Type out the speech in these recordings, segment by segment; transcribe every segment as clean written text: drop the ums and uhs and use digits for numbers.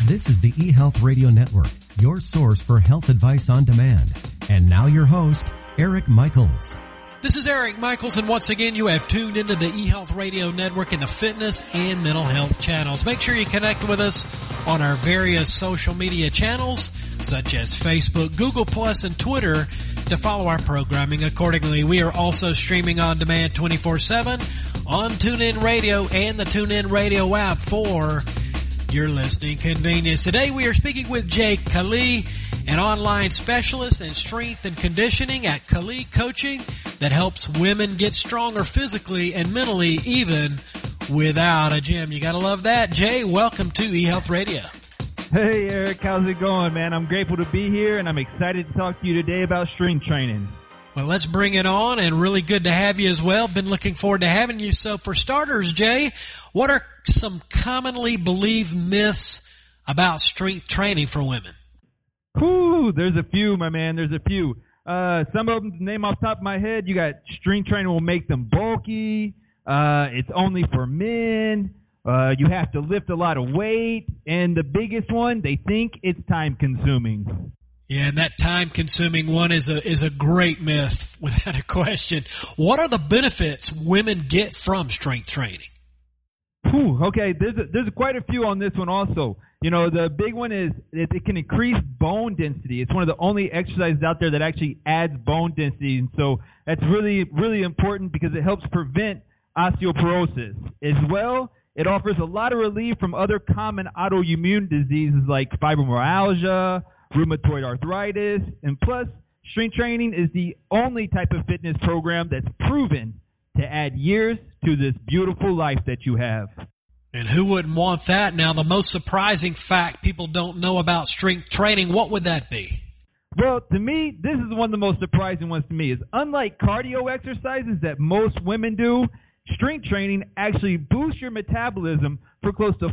This is the eHealth Radio Network, your source for health advice on demand. And now your host, Eric Michaels. This is Eric Michaels, and once again, you have tuned into the eHealth Radio Network in the fitness and mental health channels. Make sure you connect with us on our various social media channels, such as Facebook, Google+, and Twitter, to follow our programming accordingly. We are also streaming on demand 24/7 on TuneIn Radio and the TuneIn Radio app for your listening convenience. Today, we are speaking with Jay Kali, an online specialist in strength and conditioning at Kali Coaching that helps women get stronger physically and mentally, even without a gym. You got to love that. Jay, welcome to eHealth Radio. Hey, Eric. How's it going, man? I'm grateful to be here, and I'm excited to talk to you today about strength training. Well, let's bring it on, and really good to have you as well. Been looking forward to having you. So for starters, Jay, what are some commonly believed myths about strength training for women? Whew, there's a few, my man. There's a few. Some of them, name off the top of my head, you got strength training will make them bulky. It's only for men. You have to lift a lot of weight. And the biggest one, they think it's time consuming. Yeah, and that time-consuming one is a great myth, without a question. What are the benefits women get from strength training? Whew, okay, there's quite a few on this one also. You know, the big one is that it can increase bone density. It's one of the only exercises out there that actually adds bone density. And so that's really, really important because it helps prevent osteoporosis. As well, it offers a lot of relief from other common autoimmune diseases like fibromyalgia, rheumatoid arthritis, and plus, strength training is the only type of fitness program that's proven to add years to this beautiful life that you have. And who wouldn't want that? Now, the most surprising fact people don't know about strength training, what would that be? Well, to me, this is one of the most surprising ones to me, is unlike cardio exercises that most women do, strength training actually boosts your metabolism for close to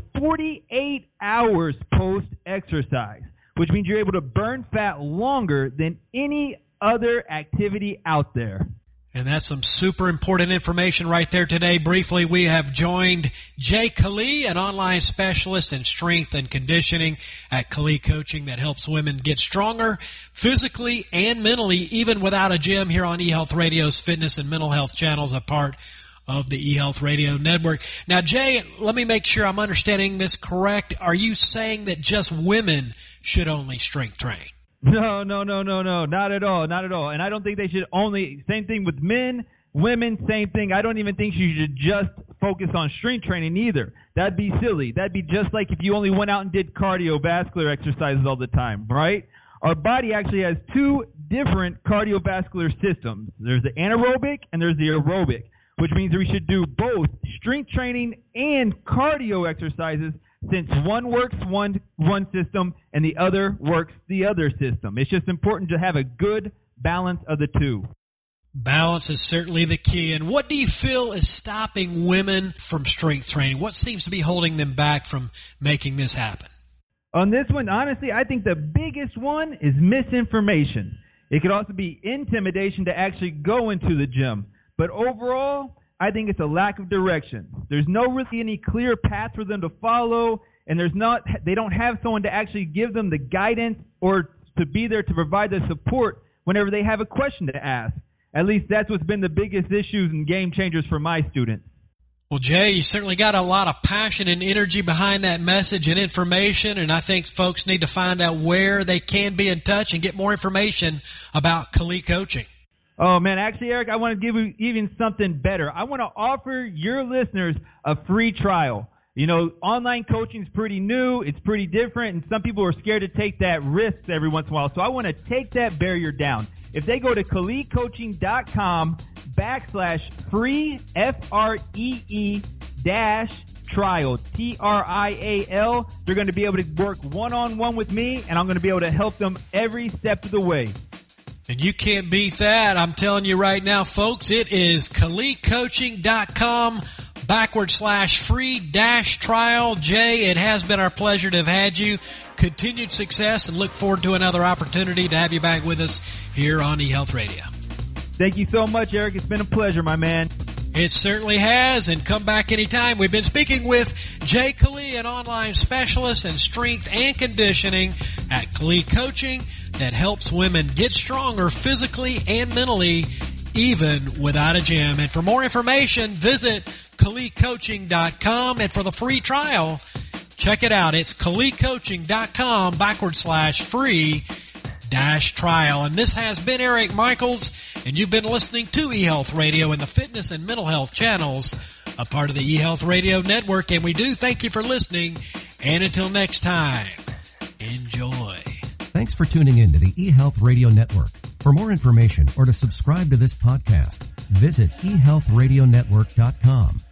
48 hours post-exercise, which means you're able to burn fat longer than any other activity out there. And that's some super important information right there today. Briefly, we have joined Jay Kali, an online specialist in strength and conditioning at Kali Coaching that helps women get stronger physically and mentally, even without a gym, here on eHealth Radio's fitness and mental health channels, a part of the eHealth Radio Network. Now, Jay, let me make sure I'm understanding this correct. Are you saying that just women should only strength train? No, not at all, not at all. And I don't think they should only, same thing with men, women, same thing. I don't even think you should just focus on strength training either. That'd be silly. That'd be just like if you only went out and did cardiovascular exercises all the time, right? Our body actually has two different cardiovascular systems. There's the anaerobic and there's the aerobic, which means we should do both strength training and cardio exercises, since one works one system and the other works the other system. It's just important to have a good balance of the two. Balance is certainly the key. And what do you feel is stopping women from strength training? What seems to be holding them back from making this happen? On this one, honestly, I think the biggest one is misinformation. It could also be intimidation to actually go into the gym. But overall, I think it's a lack of direction. There's no really any clear path for them to follow, and they don't have someone to actually give them the guidance or to be there to provide the support whenever they have a question to ask. At least that's what's been the biggest issues and game changers for my students. Well, Jay, you certainly got a lot of passion and energy behind that message and information, and I think folks need to find out where they can be in touch and get more information about Kali Coaching. Oh, man, actually, Eric, I want to give you even something better. I want to offer your listeners a free trial. You know, online coaching is pretty new. It's pretty different, and some people are scared to take that risk every once in a while. So I want to take that barrier down. If they go to KaliCoaching.com/free, FREE-trial, TRIAL, they're going to be able to work one-on-one with me, and I'm going to be able to help them every step of the way. And you can't beat that. I'm telling you right now, folks, it is KaliCoaching.com/free-trial. Jay, it has been our pleasure to have had you. Continued success, and look forward to another opportunity to have you back with us here on eHealth Radio. Thank you so much, Eric. It's been a pleasure, my man. It certainly has, and come back anytime. We've been speaking with Jay Kali, an online specialist in strength and conditioning at Kali Coaching that helps women get stronger physically and mentally, even without a gym. And for more information, visit KaliCoaching.com, and for the free trial, check it out. It's KaliCoaching.com/free-trial. And this has been Eric Michaels, and you've been listening to eHealth Radio and the Fitness and Mental Health channels, a part of the eHealth Radio Network. And we do thank you for listening. And until next time, enjoy. Thanks for tuning in to the eHealth Radio Network. For more information or to subscribe to this podcast, visit eHealthRadioNetwork.com.